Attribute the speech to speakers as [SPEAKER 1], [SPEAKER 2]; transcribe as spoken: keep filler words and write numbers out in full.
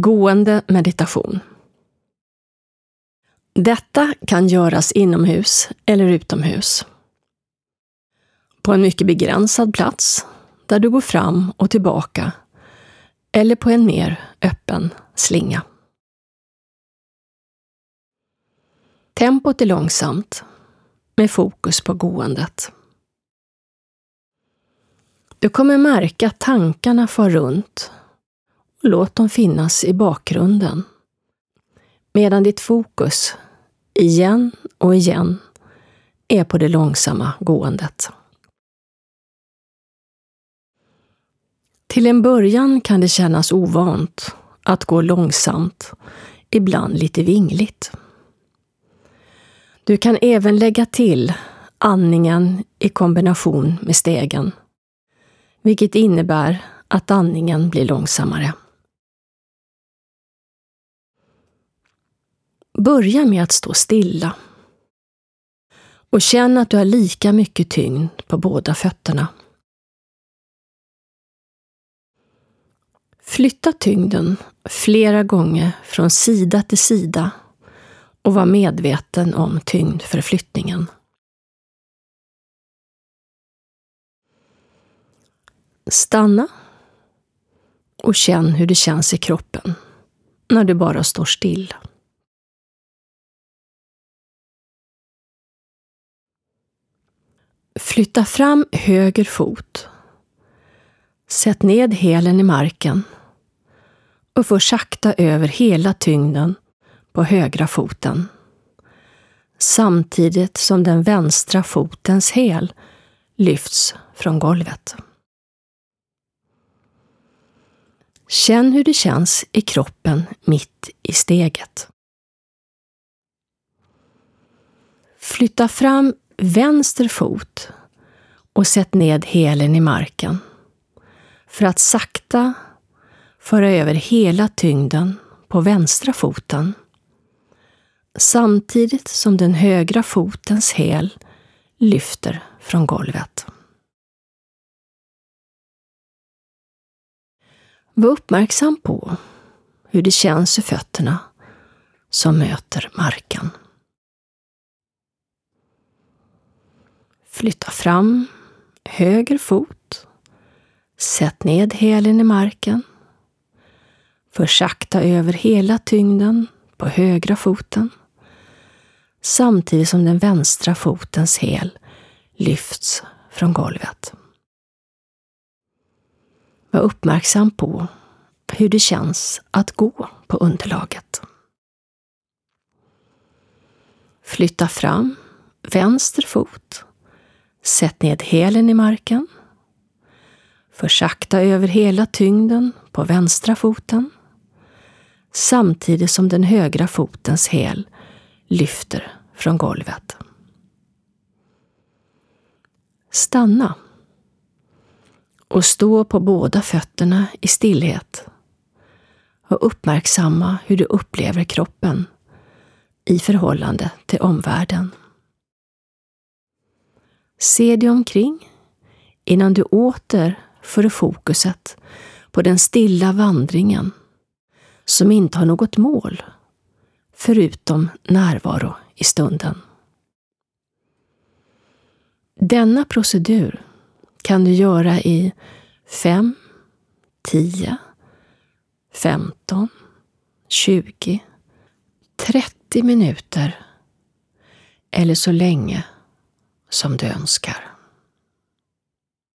[SPEAKER 1] Gående meditation. Detta kan göras inomhus eller utomhus. På en mycket begränsad plats där du går fram och tillbaka eller på en mer öppen slinga. Tempot är långsamt med fokus på gåendet. Du kommer märka att tankarna far runt. Låt dem finnas i bakgrunden, medan ditt fokus igen och igen är på det långsamma gåendet. Till en början kan det kännas ovant att gå långsamt, ibland lite vingligt. Du kan även lägga till andningen i kombination med stegen, vilket innebär att andningen blir långsammare. Börja med att stå stilla och känn att du har lika mycket tyngd på båda fötterna. Flytta tyngden flera gånger från sida till sida och var medveten om tyngdförflyttningen. Stanna och känn hur det känns i kroppen när du bara står still. Flytta fram höger fot. Sätt ned hälen i marken och för sakta över hela tyngden på högra foten, samtidigt som den vänstra fotens häl lyfts från golvet. Känn hur det känns i kroppen mitt i steget. Flytta fram vänster fot och sätt ned hälen i marken för att sakta föra över hela tyngden på vänstra foten, samtidigt som den högra fotens häl lyfter från golvet. Var uppmärksam på hur det känns i fötterna som möter marken. Flytta fram höger fot. Sätt ned hälen i marken. För sakta över hela tyngden på högra foten, samtidigt som den vänstra fotens häl lyfts från golvet. Var uppmärksam på hur det känns att gå på underlaget. Flytta fram vänster fot. Sätt ned hälen i marken. För sakta över hela tyngden på vänstra foten, samtidigt som den högra fotens häl lyfter från golvet. Stanna och stå på båda fötterna i stillhet och uppmärksamma hur du upplever kroppen i förhållande till omvärlden. Se dig omkring innan du åter för fokuset på den stilla vandringen som inte har något mål förutom närvaro i stunden. Denna procedur kan du göra i fem, tio, femton, tjugo, trettio minuter eller så länge som du önskar.